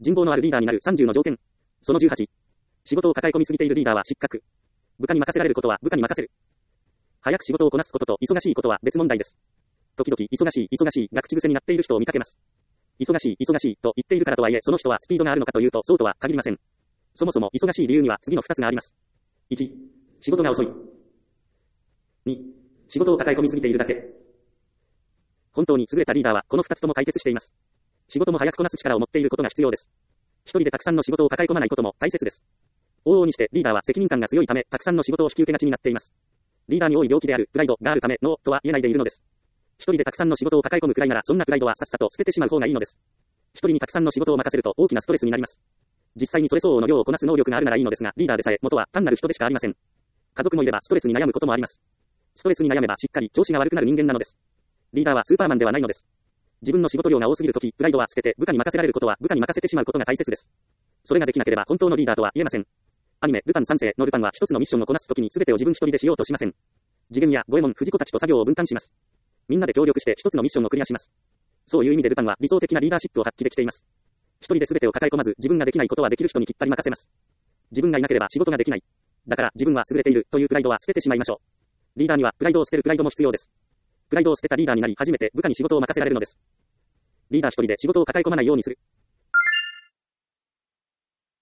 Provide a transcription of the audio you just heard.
人望のあるリーダーになる30の条件。その18。仕事を抱え込みすぎているリーダーは失格。部下に任せられることは部下に任せる。早く仕事をこなすことと忙しいことは別問題です。時々忙しいが口癖になっている人を見かけます。忙しいと言っているからとはいえその人はスピードがあるのかというとそうとは限りません。そもそも忙しい理由には次の2つがあります。1、仕事が遅い。2、仕事を抱え込みすぎているだけ。本当に優れたリーダーはこの2つとも解決しています。仕事も早くこなす力を持っていることが必要です。一人でたくさんの仕事を抱え込まないことも大切です。往々にしてリーダーは責任感が強いためたくさんの仕事を引き受けがちになっています。リーダーに多い病気であるプライドがあるためノーとは言えないでいるのです。一人でたくさんの仕事を抱え込むくらいならそんなプライドはさっさと捨ててしまう方がいいのです。一人にたくさんの仕事を任せると大きなストレスになります。実際にそれ相応の量をこなす能力があるならいいのですが、リーダーでさえ元は単なる人でしかありません。家族もいればストレスに悩むこともあります。ストレスに悩めばしっかり調子が悪くなる人間なのです。リーダーはスーパーマンではないのです。自分の仕事量が多すぎるとき、プライドは捨てて部下に任せられることは部下に任せてしまうことが大切です。それができなければ本当のリーダーとは言えません。アニメ、ルパン三世のルパンは一つのミッションをこなすときに全てを自分一人でしようとしません。次元や五右衛門、藤子たちと作業を分担します。みんなで協力して一つのミッションをクリアします。そういう意味でルパンは理想的なリーダーシップを発揮できています。一人で全てを抱え込まず自分ができないことはできる人にきっぱり任せます。自分がいなければ仕事ができない。だから自分は優れているというプライドは捨ててしまいましょう。リーダーにはプライドを捨てるプライドも必要です。プライドを捨てたリーダーになり初めて部下に仕事を任せられるのです。リーダー一人で仕事を抱え込まないようにする。